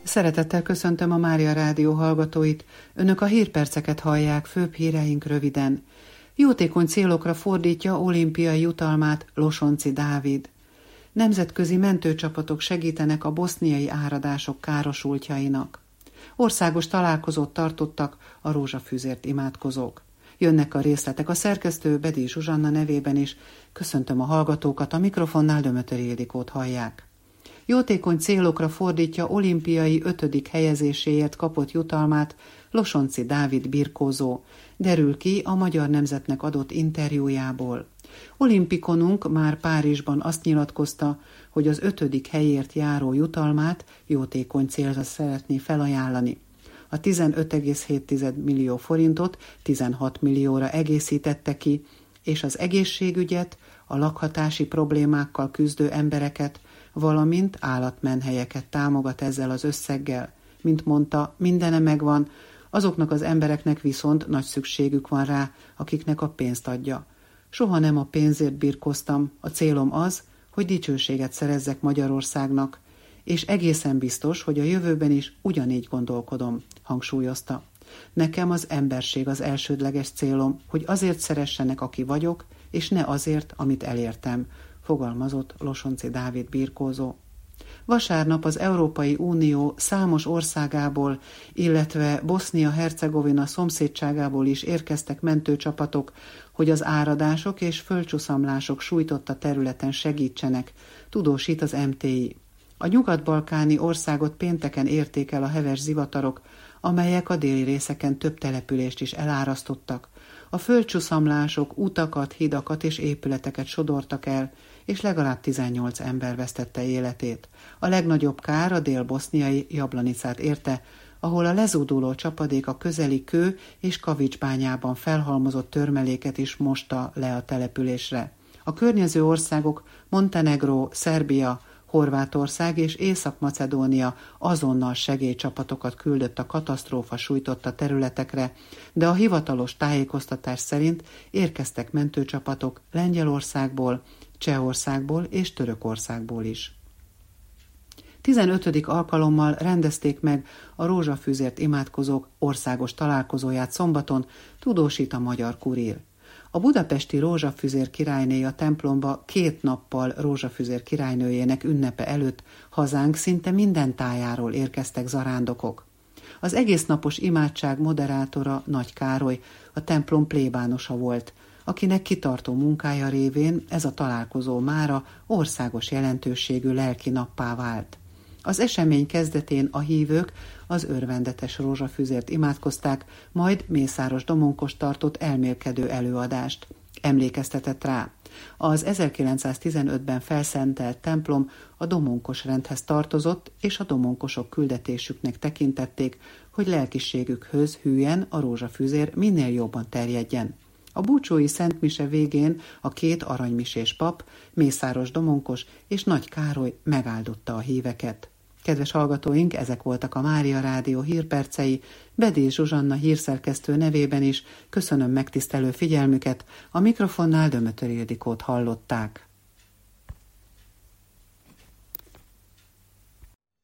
Szeretettel köszöntöm a Mária Rádió hallgatóit. Önök a hírperceket hallják, főbb híreink röviden. Jótékony célokra fordítja olimpiai jutalmát Losonczy Dávid. Nemzetközi mentőcsapatok segítenek a boszniai áradások károsultjainak. Országos találkozót tartottak a rózsafűzért imádkozók. Jönnek a részletek a szerkesztő Bedély Zsuzsanna nevében is. Köszöntöm a hallgatókat, a mikrofonnál Dömötöri Ildikót hallják. Jótékony célokra fordítja olimpiai 5. helyezéséért kapott jutalmát Losonczy Dávid birkózó, derül ki a Magyar Nemzetnek adott interjújából. Olimpikonunk már Párizsban azt nyilatkozta, hogy az 5. helyért járó jutalmát jótékony célra szeretné felajánlani. A 15,7 millió forintot 16 millióra egészítette ki, és az egészségügyet, a lakhatási problémákkal küzdő embereket, valamint állatmenhelyeket támogat ezzel az összeggel. Mint mondta, mindene megvan, azoknak az embereknek viszont nagy szükségük van rá, akiknek a pénzt adja. Soha nem a pénzért birkoztam, a célom az, hogy dicsőséget szerezzek Magyarországnak, és egészen biztos, hogy a jövőben is ugyanígy gondolkodom, hangsúlyozta. Nekem az emberség az elsődleges célom, hogy azért szeressenek, aki vagyok, és ne azért, amit elértem, fogalmazott Losonczy Dávid birkózó. Vasárnap az Európai Unió számos országából, illetve Bosznia-Hercegovina szomszédságából is érkeztek mentőcsapatok, hogy az áradások és földcsuszamlások sújtotta területen segítsenek, tudósít az MTI. A nyugat-balkáni országot pénteken érték el a heves zivatarok, amelyek a déli részeken több települést is elárasztottak. A földcsuszamlások utakat, hidakat és épületeket sodortak el, és legalább 18 ember vesztette életét. A legnagyobb kár a dél-boszniai Jablanicát érte, ahol a lezúduló csapadék a közeli Kő és Kavicsbányában felhalmozott törmeléket is mosta le a településre. A környező országok Montenegró, Szerbia, Horvátország és Észak-Macedónia azonnal segélycsapatokat küldött a katasztrófa sújtotta területekre, de a hivatalos tájékoztatás szerint érkeztek mentőcsapatok Lengyelországból, Csehországból és Törökországból is. 15. alkalommal rendezték meg a rózsafűzért imádkozók országos találkozóját szombaton, tudósít a Magyar Kurír. A budapesti rózsafüzér királyné a templomba 2 nappal rózsafüzér királynőjének ünnepe előtt hazánk szinte minden tájáról érkeztek zarándokok. Az egésznapos imádság moderátora Nagy Károly, a templom plébánosa volt, akinek kitartó munkája révén ez a találkozó mára országos jelentőségű lelki nappá vált. Az esemény kezdetén a hívők az örvendetes rózsafüzért imádkozták, majd Mészáros Domonkos tartott elmélkedő előadást. Emlékeztetett rá. Az 1915-ben felszentelt templom a domonkos rendhez tartozott, és a domonkosok küldetésüknek tekintették, hogy lelkiségükhöz hűen a rózsafüzér minél jobban terjedjen. A búcsói szentmise végén a 2 aranymisés pap, Mészáros Domonkos és Nagy Károly megáldotta a híveket. Kedves hallgatóink, ezek voltak a Mária Rádió hírpercei, Bedély Zsuzsanna hírszerkesztő nevében is köszönöm megtisztelő figyelmüket, a mikrofonnál Dömötöri Ildikót hallották.